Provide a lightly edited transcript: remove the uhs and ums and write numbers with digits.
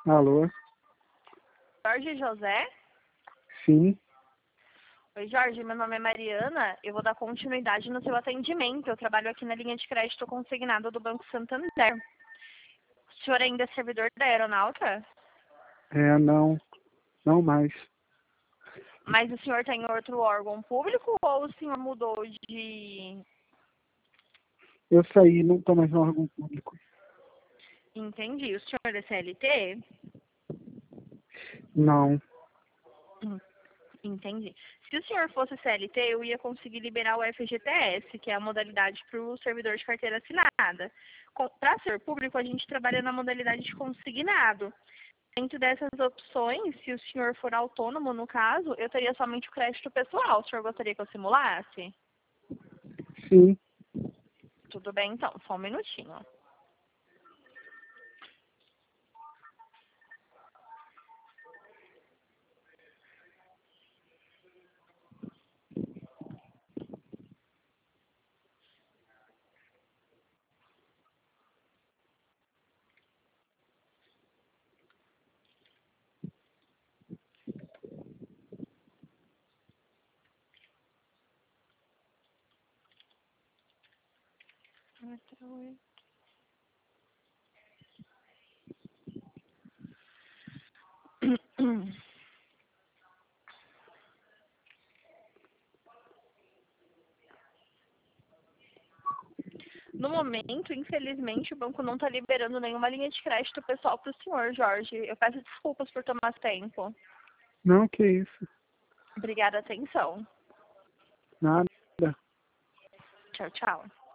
Alô? Jorge José? Sim. Oi, Jorge, meu nome é Mariana. Eu vou dar continuidade no seu atendimento. Eu trabalho aqui na linha de crédito consignado do Banco Santander. O senhor ainda é servidor da aeronáutica? Não. Não mais. Mas o senhor tem outro órgão público ou o senhor mudou de... Eu saí, não estou mais no órgão público. Entendi. O senhor é CLT? Não. Entendi. Se o senhor fosse CLT, eu ia conseguir liberar o FGTS, que é a modalidade para o servidor de carteira assinada. Para ser público, a gente trabalha na modalidade de consignado. Dentro dessas opções, se o senhor for autônomo, no caso, eu teria somente o crédito pessoal. O senhor gostaria que eu simulasse? Sim. Tudo bem, então. Só um minutinho. No momento, infelizmente, o banco não está liberando nenhuma linha de crédito pessoal para o senhor, Jorge. Eu peço desculpas por tomar tempo. Não, que isso. Obrigada, atenção. Nada. Tchau, tchau.